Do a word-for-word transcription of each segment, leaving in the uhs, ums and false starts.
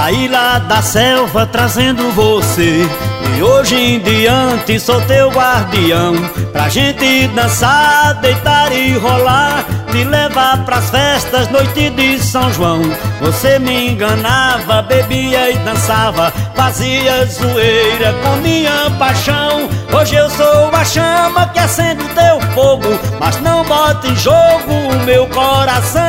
Saí lá da selva trazendo você, e hoje em diante sou teu guardião. Pra gente dançar, deitar e rolar, te levar pras festas, noite de São João. Você me enganava, bebia e dançava, fazia zoeira com minha paixão. Hoje eu sou a chama que acende o teu fogo, mas não bota em jogo o meu coração.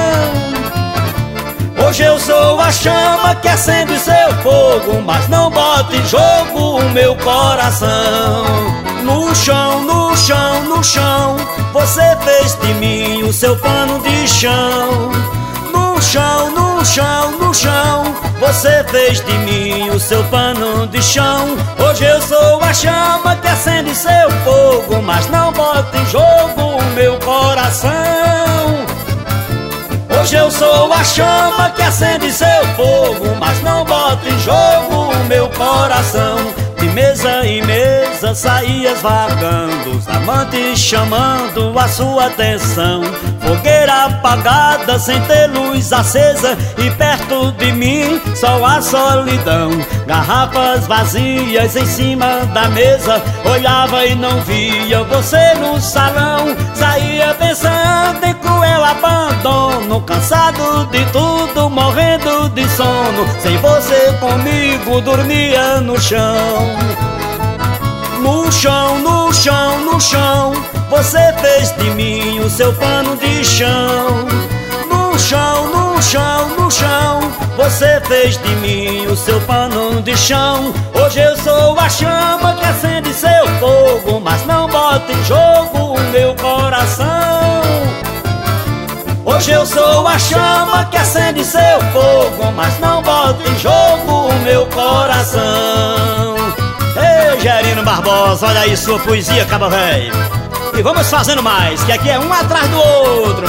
Hoje eu sou a chama que acende o seu fogo, mas não bota em jogo o meu coração. No chão, no chão, no chão, você fez de mim o seu pano de chão. No chão, no chão, no chão, você fez de mim o seu pano de chão. Hoje eu sou a chama que acende seu fogo, mas não bota em jogo o meu coração. Hoje eu sou a chama que acende seu fogo, mas não bota em jogo o meu coração. De mesa em mesa saías vagando, os amantes chamando a sua atenção. Fogueira apagada sem ter luz acesa, e perto de mim só a solidão. Garrafas vazias em cima da mesa, olhava e não via você no salão. Saía pensando em cruel abandono, cansado de tudo, morrendo de sono. Sem você comigo dormia no chão. No chão, no chão, no chão, você fez de mim o seu pano de chão. No chão, no chão, no chão, você fez de mim o seu pano de chão. Hoje eu sou a chama que acende seu fogo, mas não bota em jogo o meu coração. Hoje eu sou a chama que acende seu fogo, mas não bota em jogo o meu coração. Ei, Gerino Barbosa, olha aí sua poesia, caba véi. E vamos fazendo mais, que aqui é um atrás do outro.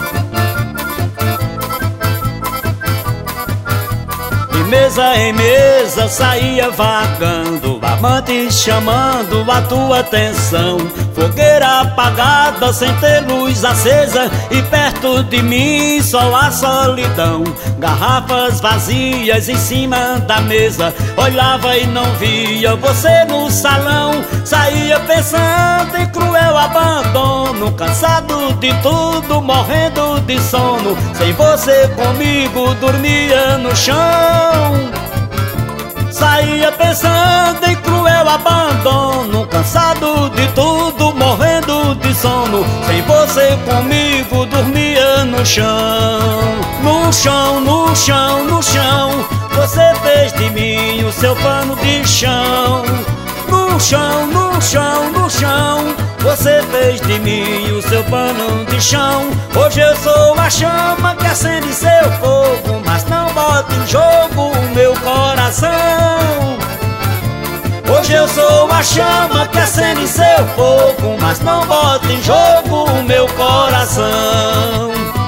De mesa em mesa saía vagando, amantes chamando a tua atenção. Fogueira apagada sem ter luz acesa, e perto de mim só a solidão. Garrafas vazias em cima da mesa, olhava e não via você no salão. Saía pensando em cruel abandono, cansado de tudo, morrendo de sono. Sem você comigo dormia no chão. Saía pensando em cruel abandono, cansado de tudo, morrendo de sono. Sem você comigo dormia no chão. No chão, no chão, no chão, você fez de mim o seu pano de chão. No chão, no chão, no chão, você fez de mim o seu pano de chão. Hoje eu sou a chama que acende seu fogo, mas não bota em jogo o meu coração. Hoje eu sou a chama que acende seu fogo, mas não bota em jogo o meu coração.